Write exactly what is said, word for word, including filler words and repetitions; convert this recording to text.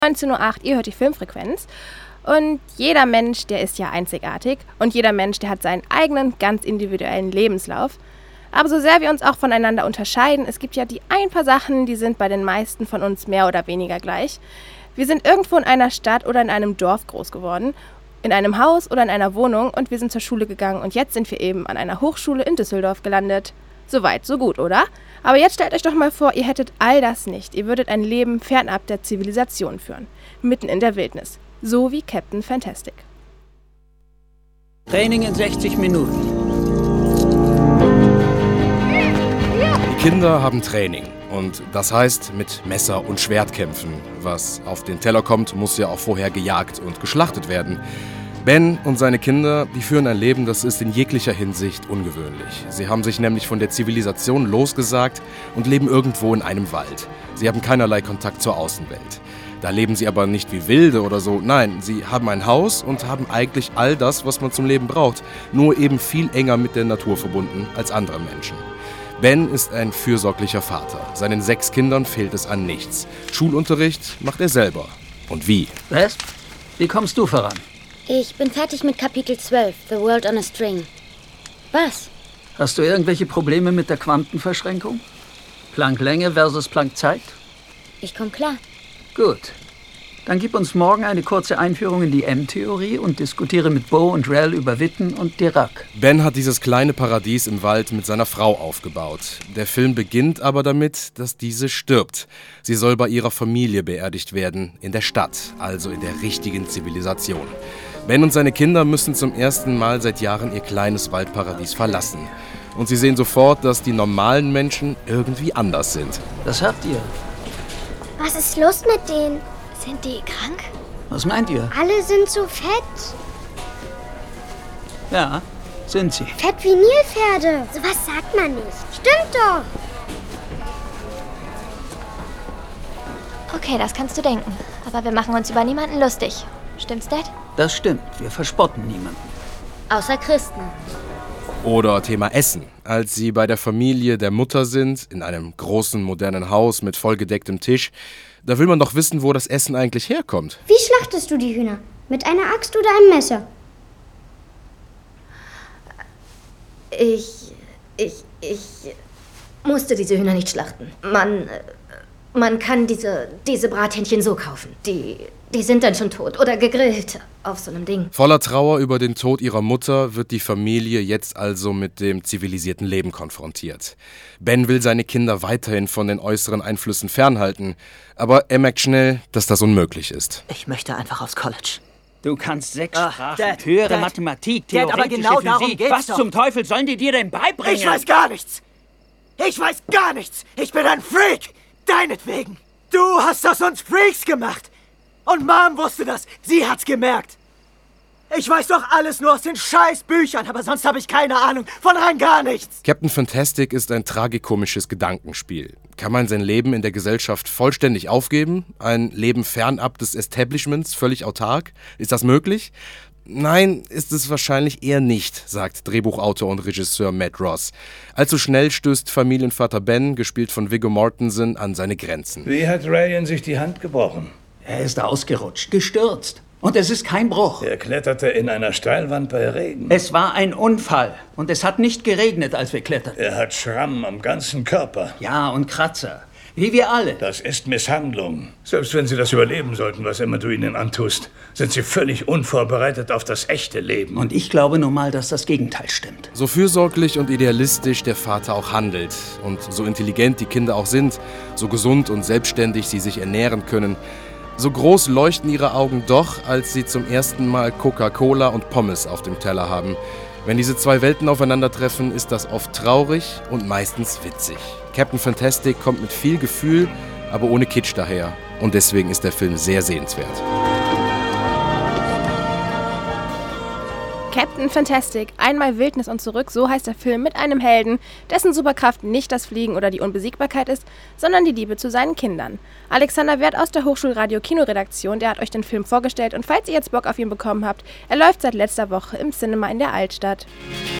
neunzehn Uhr acht, ihr hört die Filmfrequenz. Und jeder Mensch, der ist ja einzigartig. Und jeder Mensch, der hat seinen eigenen, ganz individuellen Lebenslauf. Aber so sehr wir uns auch voneinander unterscheiden, es gibt ja die ein paar Sachen, die sind bei den meisten von uns mehr oder weniger gleich. Wir sind irgendwo in einer Stadt oder in einem Dorf groß geworden, in einem Haus oder in einer Wohnung und wir sind zur Schule gegangen und jetzt sind wir eben an einer Hochschule in Düsseldorf gelandet. Soweit, so gut, oder? Aber jetzt stellt euch doch mal vor, ihr hättet all das nicht. Ihr würdet ein Leben fernab der Zivilisation führen, mitten in der Wildnis. So wie Captain Fantastic. Training in sechzig Minuten. Die Kinder haben Training. Und das heißt mit Messer und Schwert kämpfen. Was auf den Teller kommt, muss ja auch vorher gejagt und geschlachtet werden. Ben und seine Kinder, die führen ein Leben, das ist in jeglicher Hinsicht ungewöhnlich. Sie haben sich nämlich von der Zivilisation losgesagt und leben irgendwo in einem Wald. Sie haben keinerlei Kontakt zur Außenwelt. Da leben sie aber nicht wie Wilde oder so. Nein, sie haben ein Haus und haben eigentlich all das, was man zum Leben braucht. Nur eben viel enger mit der Natur verbunden als andere Menschen. Ben ist ein fürsorglicher Vater. Seinen sechs Kindern fehlt es an nichts. Schulunterricht macht er selber. Und wie? Was? Wie kommst du voran? Ich bin fertig mit Kapitel zwölf, The World on a String. Was? Hast du irgendwelche Probleme mit der Quantenverschränkung? Plancklänge versus Planckzeit? Ich komm klar. Gut. Dann gib uns morgen eine kurze Einführung in die M-Theorie und diskutiere mit Bo und Rel über Witten und Dirac. Ben hat dieses kleine Paradies im Wald mit seiner Frau aufgebaut. Der Film beginnt aber damit, dass diese stirbt. Sie soll bei ihrer Familie beerdigt werden, in der Stadt, also in der richtigen Zivilisation. Ben und seine Kinder müssen zum ersten Mal seit Jahren ihr kleines Waldparadies verlassen. Und sie sehen sofort, dass die normalen Menschen irgendwie anders sind. Was habt ihr? Was ist los mit denen? Sind die krank? Was meint ihr? Alle sind so fett. Ja, sind sie. Fett wie Nilpferde. Sowas sagt man nicht. Stimmt doch. Okay, das kannst du denken. Aber wir machen uns über niemanden lustig. Stimmt's, Dad? Das stimmt. Wir verspotten niemanden. Außer Christen. Oder Thema Essen. Als sie bei der Familie der Mutter sind, in einem großen, modernen Haus mit vollgedecktem Tisch, da will man doch wissen, wo das Essen eigentlich herkommt. Wie schlachtest du die Hühner? Mit einer Axt oder einem Messer? Ich, ich, ich musste diese Hühner nicht schlachten. Man, man kann diese, diese Brathähnchen so kaufen. Die, die sind dann schon tot oder gegrillt auf so einem Ding. Voller Trauer über den Tod ihrer Mutter wird die Familie jetzt also mit dem zivilisierten Leben konfrontiert. Ben will seine Kinder weiterhin von den äußeren Einflüssen fernhalten, aber er merkt schnell, dass das unmöglich ist. Ich möchte einfach aufs College. Du kannst sechs Ach, Sprachen, Dad, höhere Dad, Mathematik, Dad, aber theoretische genau darum Physik. geht's Was doch. zum Teufel sollen die dir denn beibringen? Ich weiß gar nichts. Ich weiß gar nichts. Ich bin ein Freak. Deinetwegen. Du hast aus uns Freaks gemacht. Und Mom wusste das. Sie hat's gemerkt. Ich weiß doch alles nur aus den scheiß Büchern, aber sonst habe ich keine Ahnung von rein gar nichts. Captain Fantastic ist ein tragikomisches Gedankenspiel. Kann man sein Leben in der Gesellschaft vollständig aufgeben? Ein Leben fernab des Establishments, völlig autark? Ist das möglich? Nein, ist es wahrscheinlich eher nicht, sagt Drehbuchautor und Regisseur Matt Ross. Allzu schnell stößt Familienvater Ben, gespielt von Viggo Mortensen, an seine Grenzen. Wie hat Ryan sich die Hand gebrochen? Er ist ausgerutscht, gestürzt. Und es ist kein Bruch. Er kletterte in einer Steilwand bei Regen. Es war ein Unfall. Und es hat nicht geregnet, als wir kletterten. Er hat Schramm am ganzen Körper. Ja, und Kratzer. Wie wir alle. Das ist Misshandlung. Selbst wenn Sie das überleben sollten, was immer du ihnen antust, sind Sie völlig unvorbereitet auf das echte Leben. Und ich glaube nun mal, dass das Gegenteil stimmt. So fürsorglich und idealistisch der Vater auch handelt und so intelligent die Kinder auch sind, so gesund und selbstständig sie sich ernähren können, so groß leuchten ihre Augen doch, als sie zum ersten Mal Coca-Cola und Pommes auf dem Teller haben. Wenn diese zwei Welten aufeinandertreffen, ist das oft traurig und meistens witzig. Captain Fantastic kommt mit viel Gefühl, aber ohne Kitsch daher. Und deswegen ist der Film sehr sehenswert. Captain Fantastic, einmal Wildnis und zurück, so heißt der Film mit einem Helden, dessen Superkraft nicht das Fliegen oder die Unbesiegbarkeit ist, sondern die Liebe zu seinen Kindern. Alexander Werth aus der Hochschulradio-Kinoredaktion, der hat euch den Film vorgestellt und falls ihr jetzt Bock auf ihn bekommen habt, er läuft seit letzter Woche im Cinema in der Altstadt.